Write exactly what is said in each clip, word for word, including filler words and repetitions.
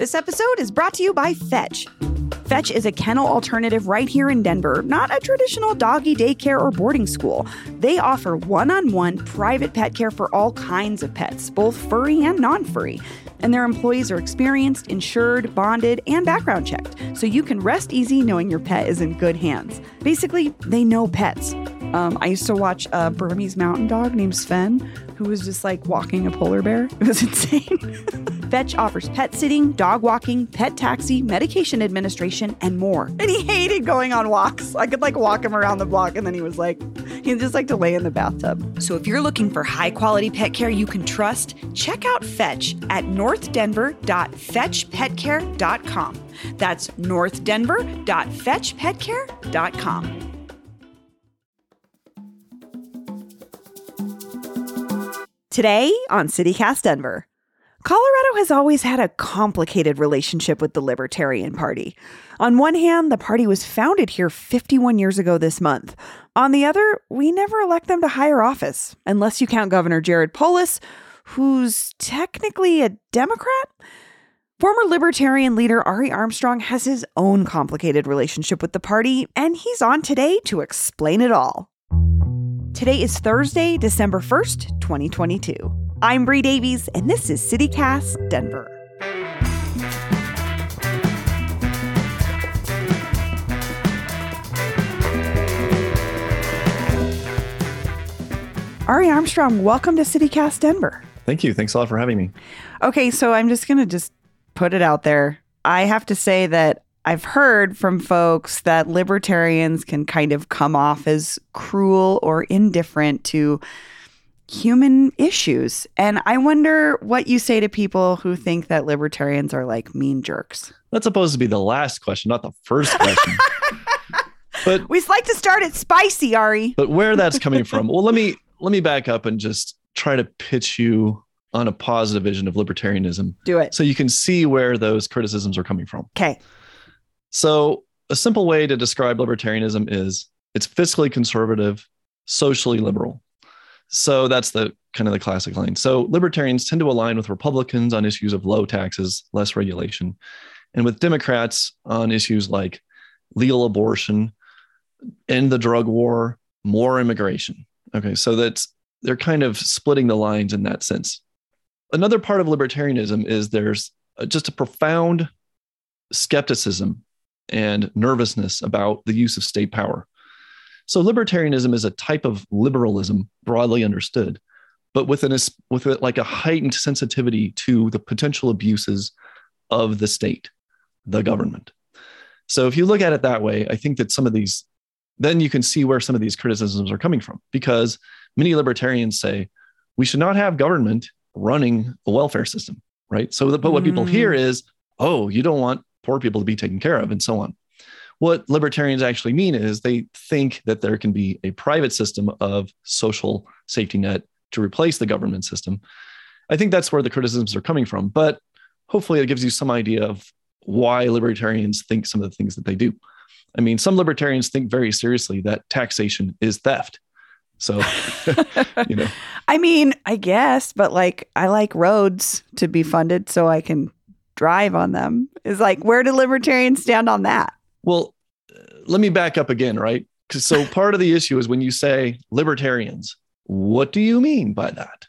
This episode is brought to you by Fetch. Fetch is a kennel alternative right here in Denver, not a traditional doggy daycare or boarding school. They offer one-on-one private pet care for all kinds of pets, both furry and non-furry. And their employees are experienced, insured, bonded, and background checked, so you can rest easy knowing your pet is in good hands. Basically, they know pets. Um, I used to watch a Burmese mountain dog named Sven, who was just like walking a polar bear. It was insane. Fetch offers pet sitting, dog walking, pet taxi, medication administration, and more. And he hated going on walks. I could like walk him around the block, and then he was like, he'd just like to lay in the bathtub. So if you're looking for high quality pet care you can trust, check out Fetch at north denver dot fetch pet care dot com. That's north denver dot fetch pet care dot com. Today on CityCast Denver, Colorado has always had a complicated relationship with the Libertarian Party. On one hand, the party was founded here fifty-one years ago this month. On the other, we never elect them to higher office, unless you count Governor Jared Polis, who's technically a Democrat. Former Libertarian leader Ari Armstrong has his own complicated relationship with the party, and he's on today to explain it all. Today is Thursday, December first, twenty twenty-two. I'm Bree Davies, and this is CityCast Denver. Ari Armstrong, welcome to CityCast Denver. Thank you. Thanks a lot for having me. Okay, so I'm just going to just put it out there. I have to say that I've heard from folks that libertarians can kind of come off as cruel or indifferent to human issues. And I wonder what you say to people who think that libertarians are like mean jerks. That's supposed to be the last question, not the first question. But we like to start it spicy, Ari. But where that's coming from? Well, let me let me back up and just try to pitch you on a positive vision of libertarianism. Do it. So you can see where those criticisms are coming from. Okay. So a simple way to describe libertarianism is it's fiscally conservative, socially liberal. So that's the kind of the classic line. So libertarians tend to align with Republicans on issues of low taxes, less regulation, and with Democrats on issues like legal abortion, end the drug war, more immigration. Okay, so that's they're kind of splitting the lines in that sense. Another part of libertarianism is there's just a profound skepticism and nervousness about the use of state power. So libertarianism is a type of liberalism broadly understood, but with an with a, like a heightened sensitivity to the potential abuses of the state, the government. So if you look at it that way, I think that some of these, then you can see where some of these criticisms are coming from, because many libertarians say we should not have government running a welfare system, right? So, the, but what mm. people hear is, oh, you don't want poor people to be taken care of, and so on. What libertarians actually mean is they think that there can be a private system of social safety net to replace the government system. I think that's where the criticisms are coming from, but hopefully it gives you some idea of why libertarians think some of the things that they do. I mean, some libertarians think very seriously that taxation is theft. So, you know. I mean, I guess, but like, I like roads to be funded so I can drive on them. Is like, where do libertarians stand on that? Well, let me back up again, right? So part of the issue is when you say libertarians, what do you mean by that?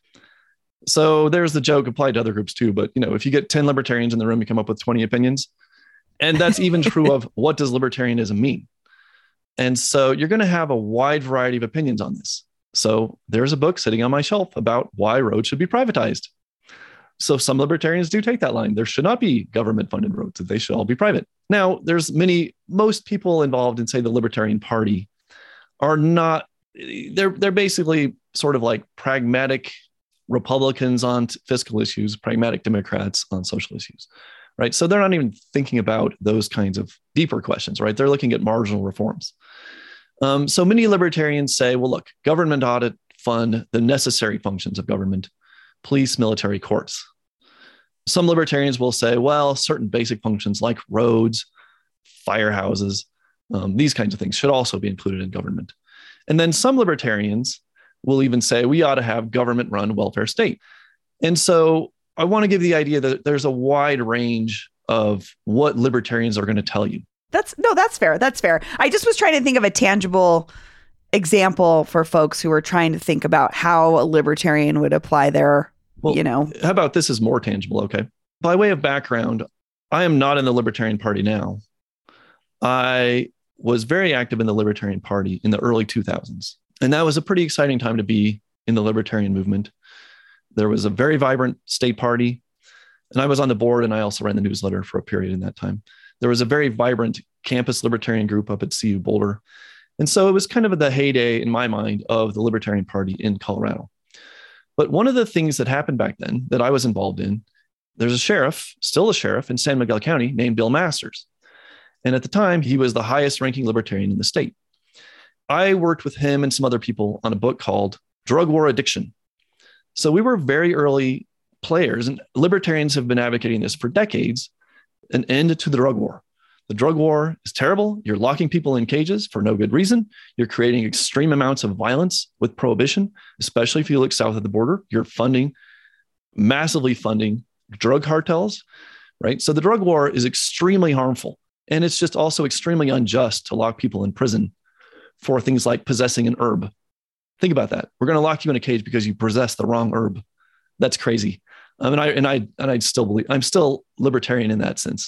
So there's the joke applied to other groups too, but you know, if you get ten libertarians in the room, you come up with twenty opinions. And that's even true of what does libertarianism mean? And so you're going to have a wide variety of opinions on this. So there's a book sitting on my shelf about why roads should be privatized. So some libertarians do take that line. There should not be government funded roads, that they should all be private. Now, there's many, most people involved in, say, the Libertarian Party are not, they're, they're basically sort of like pragmatic Republicans on fiscal issues, pragmatic Democrats on social issues, right? So they're not even thinking about those kinds of deeper questions, right? They're looking at marginal reforms. Um, so many libertarians say, well, look, government ought to fund the necessary functions of government, police, military, courts. Some libertarians will say, well, certain basic functions like roads, firehouses, um, these kinds of things should also be included in government. And then some libertarians will even say we ought to have government-run welfare state. And so I want to give the idea that there's a wide range of what libertarians are going to tell you. That's no, that's fair. That's fair. I just was trying to think of a tangible example for folks who are trying to think about how a libertarian would apply their, well, you know. How about this is more tangible? Okay. By way of background, I am not in the Libertarian Party now. I was very active in the Libertarian Party in the early two thousands. And that was a pretty exciting time to be in the libertarian movement. There was a very vibrant state party. And I was on the board, and I also ran the newsletter for a period in that time. There was a very vibrant campus libertarian group up at C U Boulder. And so it was kind of the heyday, in my mind, of the Libertarian Party in Colorado. But one of the things that happened back then that I was involved in, there's a sheriff, still a sheriff in San Miguel County named Bill Masters. And at the time, he was the highest ranking libertarian in the state. I worked with him and some other people on a book called Drug War Addiction. So we were very early players, and libertarians have been advocating this for decades, an end to the drug war. The drug war is terrible. You're locking people in cages for no good reason. You're creating extreme amounts of violence with prohibition, especially if you look south of the border. You're funding, massively funding drug cartels, right? So the drug war is extremely harmful. And it's just also extremely unjust to lock people in prison for things like possessing an herb. Think about that. We're going to lock you in a cage because you possess the wrong herb. That's crazy. Um, and I and I and I still believe I'm still libertarian in that sense.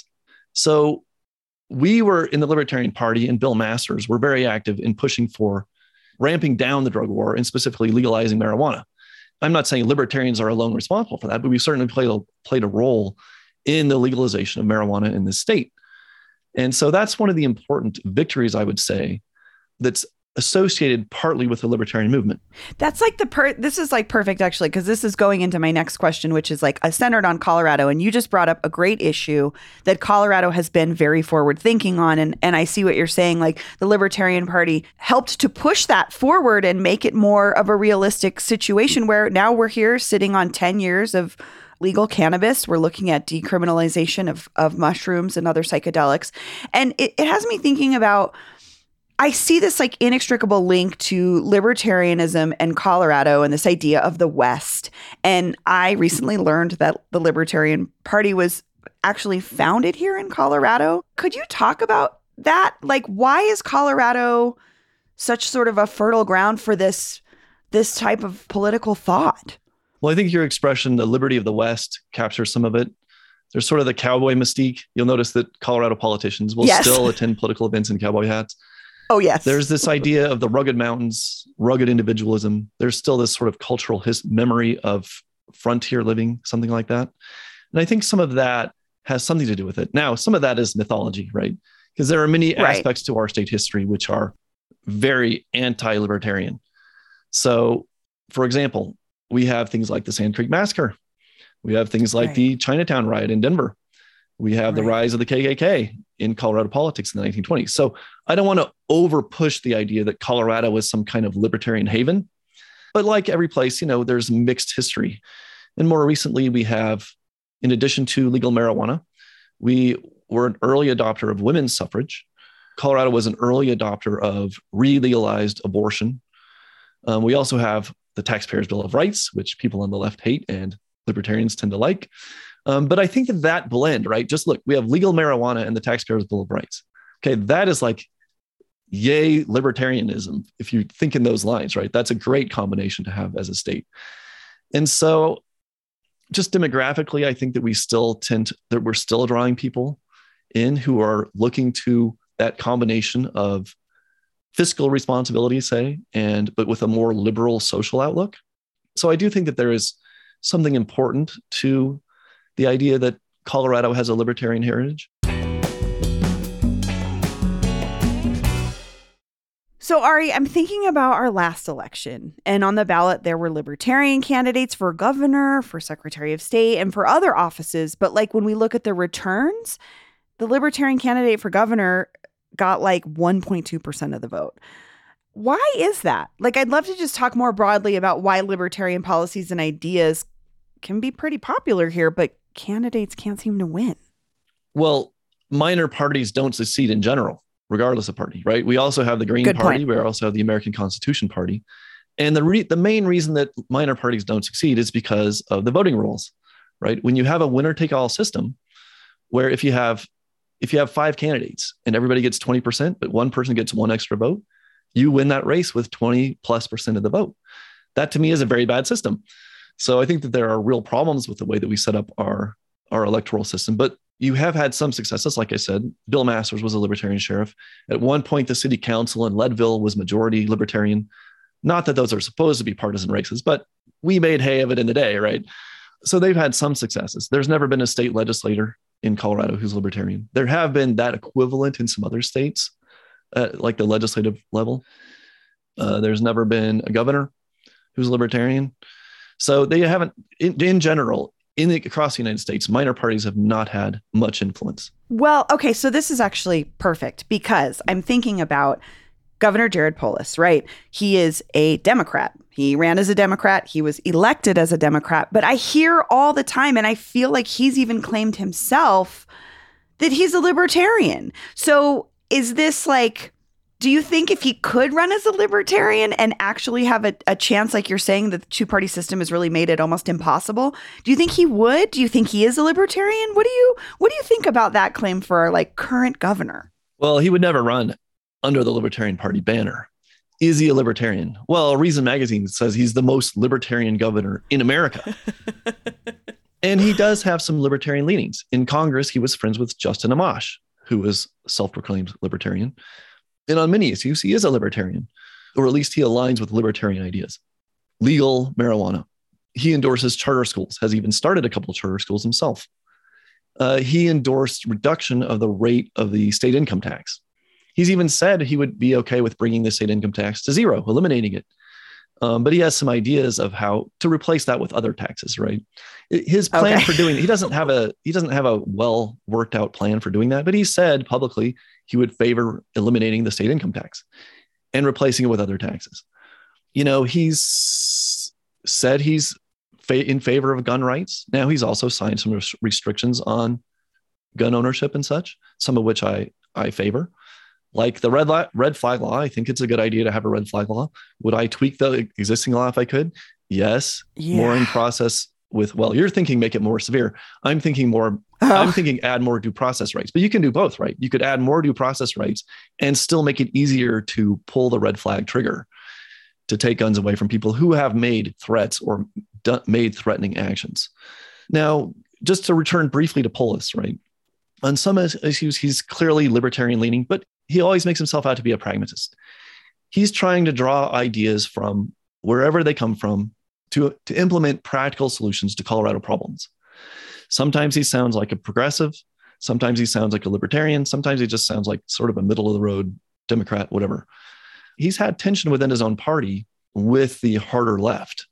So we were in the Libertarian Party, and Bill Masters were very active in pushing for ramping down the drug war and specifically legalizing marijuana. I'm not saying libertarians are alone responsible for that, but we certainly played a, played a role in the legalization of marijuana in this state. And so that's one of the important victories, I would say, that's associated partly with the libertarian movement. That's like the per this is like perfect, actually, because this is going into my next question, which is like uh, centered on Colorado. And you just brought up a great issue that Colorado has been very forward thinking on. And, and I see what you're saying, like the Libertarian Party helped to push that forward and make it more of a realistic situation where now we're here sitting on ten years of legal cannabis. We're looking at decriminalization of, of mushrooms and other psychedelics. And it, it has me thinking about, I see this like inextricable link to libertarianism and Colorado and this idea of the West. And I recently learned that the Libertarian Party was actually founded here in Colorado. Could you talk about that? Like, why is Colorado such sort of a fertile ground for this, this type of political thought? Well, I think your expression, the liberty of the West, captures some of it. There's sort of the cowboy mystique. You'll notice that Colorado politicians will yes. still attend political events in cowboy hats. Oh, yes. There's this idea of the rugged mountains, rugged individualism. There's still this sort of cultural his memory of frontier living, something like that. And I think some of that has something to do with it. Now, some of that is mythology, right? Because there are many right. aspects to our state history which are very anti-libertarian. So, for example, we have things like the Sand Creek Massacre. We have things like right. the Chinatown riot in Denver. We have right. the rise of the K K K in Colorado politics in the nineteen twenties. So I don't want to over push the idea that Colorado was some kind of libertarian haven, but like every place, you know, there's mixed history. And more recently, we have, in addition to legal marijuana, we were an early adopter of women's suffrage. Colorado was an early adopter of re-legalized abortion. Um, we also have the Taxpayers' Bill of Rights, which people on the left hate and libertarians tend to like. Um, but I think that that blend, right? Just look, we have legal marijuana and the Taxpayers' Bill of Rights. Okay, that is like, yay, libertarianism, if you think in those lines, right? That's a great combination to have as a state. And so just demographically, I think that we still tend to, that we're still drawing people in who are looking to that combination of fiscal responsibility, say, and but with a more liberal social outlook. So I do think that there is something important to the idea that Colorado has a libertarian heritage. So Ari, I'm thinking about our last election, and on the ballot, there were libertarian candidates for governor, for secretary of state, and for other offices. But like when we look at the returns, the libertarian candidate for governor got like one point two percent of the vote. Why is that? Like, I'd love to just talk more broadly about why libertarian policies and ideas can be pretty popular here, but candidates can't seem to win. Well, minor parties don't succeed in general, regardless of party, right? We also have the Green Good Party. point. We also have the American Constitution Party. And the re- the main reason that minor parties don't succeed is because of the voting rules, right? When you have a winner-take-all system, where if you have if you have five candidates and everybody gets twenty percent, but one person gets one extra vote, you win that race with twenty plus percent of the vote. That to me is a very bad system. So I think that there are real problems with the way that we set up our, our electoral system, but you have had some successes. Like I said, Bill Masters was a libertarian sheriff. At one point, the city council in Leadville was majority libertarian. Not that those are supposed to be partisan races, but we made hay of it in the day, right? So they've had some successes. There's never been a state legislator in Colorado who's libertarian. There have been that equivalent in some other states, uh, like the legislative level. Uh, there's never been a governor who's libertarian. So they haven't, in, in general, in the, across the United States, minor parties have not had much influence. Well, okay, so this is actually perfect because I'm thinking about Governor Jared Polis, right? He is a Democrat. He ran as a Democrat. He was elected as a Democrat. But I hear all the time, and I feel like he's even claimed himself that he's a libertarian. So is this like, do you think if he could run as a libertarian and actually have a, a chance, like you're saying, that the two-party system has really made it almost impossible? Do you think he would? Do you think he is a libertarian? What do you what do you think about that claim for our like current governor? Well, he would never run under the Libertarian Party banner. Is he a libertarian? Well, Reason Magazine says he's the most libertarian governor in America. And he does have some libertarian leanings. In Congress, he was friends with Justin Amash, who was self-proclaimed libertarian. And on many issues, he is a libertarian, or at least he aligns with libertarian ideas. Legal marijuana. He endorses charter schools, has even started a couple of charter schools himself. Uh, he endorsed reduction of the rate of the state income tax. He's even said he would be okay with bringing the state income tax to zero, eliminating it. Um, but he has some ideas of how to replace that with other taxes, right? His plan okay. for doing, he doesn't have a, he doesn't have a well worked out plan for doing that, but he said publicly he would favor eliminating the state income tax and replacing it with other taxes. You know, he's said he's fa- in favor of gun rights. Now he's also signed some res- restrictions on gun ownership and such, some of which I, I favor. Like the red, li- red flag law, I think it's a good idea to have a red flag law. Would I tweak the existing law if I could? Yes. Yeah. More in process with, well, you're thinking make it more severe. I'm thinking more, oh. I'm thinking add more due process rights, but you can do both, right? You could add more due process rights and still make it easier to pull the red flag trigger to take guns away from people who have made threats or d- made threatening actions. Now, just to return briefly to Polis, right? On some issues, he's clearly libertarian leaning, but he always makes himself out to be a pragmatist. He's trying to draw ideas from wherever they come from to, to implement practical solutions to Colorado problems. Sometimes he sounds like a progressive. Sometimes he sounds like a libertarian. Sometimes he just sounds like sort of a middle of the road Democrat, whatever. He's had tension within his own party with the harder left.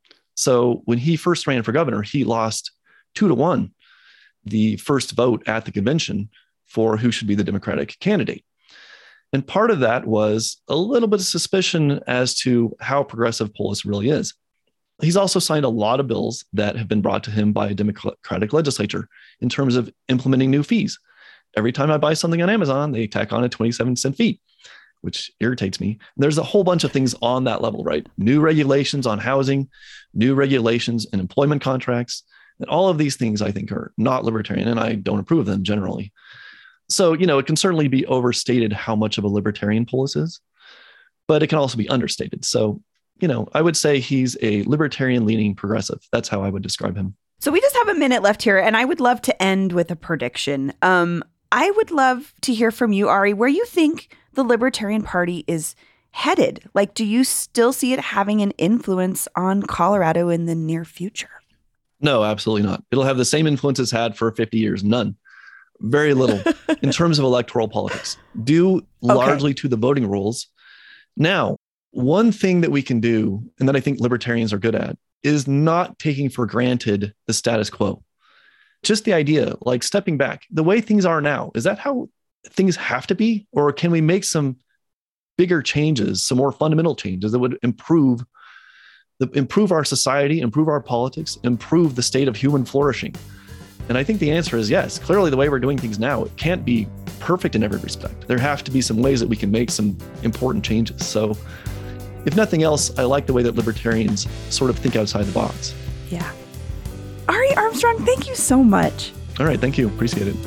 So when he first ran for governor, he lost two to one the first vote at the convention for who should be the Democratic candidate. And part of that was a little bit of suspicion as to how progressive Polis really is. He's also signed a lot of bills that have been brought to him by a Democratic legislature in terms of implementing new fees. Every time I buy something on Amazon, they tack on a twenty-seven cent fee, which irritates me. There's a whole bunch of things on that level, right? New regulations on housing, new regulations in employment contracts, and all of these things I think are not libertarian, and I don't approve of them generally. So, you know, it can certainly be overstated how much of a libertarian Polis is, but it can also be understated. So, you know, I would say he's a libertarian leaning progressive. That's how I would describe him. So we just have a minute left here, and I would love to end with a prediction. Um, I would love to hear from you, Ari, where you think the Libertarian Party is headed. Like, do you still see it having an influence on Colorado in the near future? No, absolutely not. It'll have the same influence it's had for fifty years. None. Very little in terms of electoral politics, due okay. largely to the voting rules. Now, one thing that we can do, and that I think libertarians are good at, is not taking for granted the status quo. Just the idea, like stepping back, the way things are now, is that how things have to be? Or can we make some bigger changes, some more fundamental changes that would improve the, improve our society, improve our politics, improve the state of human flourishing? And I think the answer is yes. Clearly, the way we're doing things now, it can't be perfect in every respect. There have to be some ways that we can make some important changes. So if nothing else, I like the way that libertarians sort of think outside the box. Yeah. Ari Armstrong, thank you so much. All right. Thank you. Appreciate it.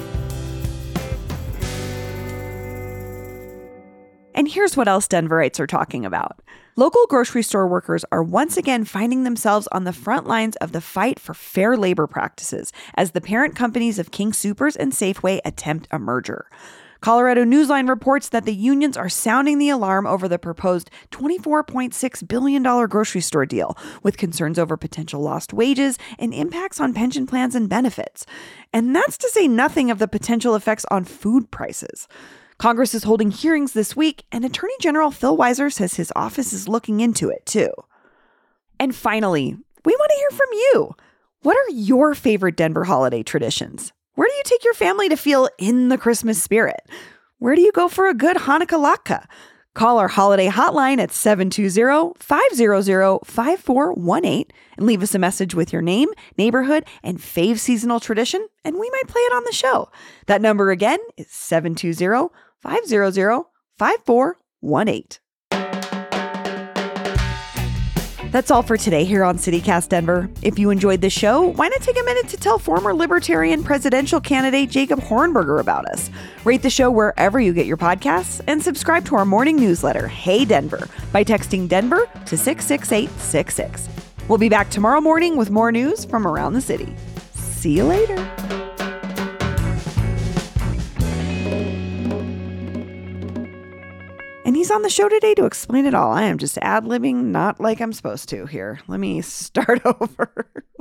And here's what else Denverites are talking about. Local grocery store workers are once again finding themselves on the front lines of the fight for fair labor practices as the parent companies of King Soopers and Safeway attempt a merger. Colorado Newsline reports that the unions are sounding the alarm over the proposed twenty-four point six billion dollars grocery store deal, with concerns over potential lost wages and impacts on pension plans and benefits. And that's to say nothing of the potential effects on food prices. Congress is holding hearings this week, and Attorney General Phil Weiser says his office is looking into it, too. And finally, we want to hear from you. What are your favorite Denver holiday traditions? Where do you take your family to feel in the Christmas spirit? Where do you go for a good Hanukkah latke? Call our holiday hotline at seven two zero, five zero zero, five four one eight and leave us a message with your name, neighborhood, and fave seasonal tradition, and we might play it on the show. That number again is seven two zero, five zero zero, five four one eight. That's all for today here on CityCast Denver. If you enjoyed the show, why not take a minute to tell former Libertarian presidential candidate Jacob Hornberger about us? Rate the show wherever you get your podcasts and subscribe to our morning newsletter, Hey Denver, by texting Denver to six six eight six six. We'll be back tomorrow morning with more news from around the city. See you later. And he's on the show today to explain it all. I am just ad-libbing, not like I'm supposed to here. Let me start over.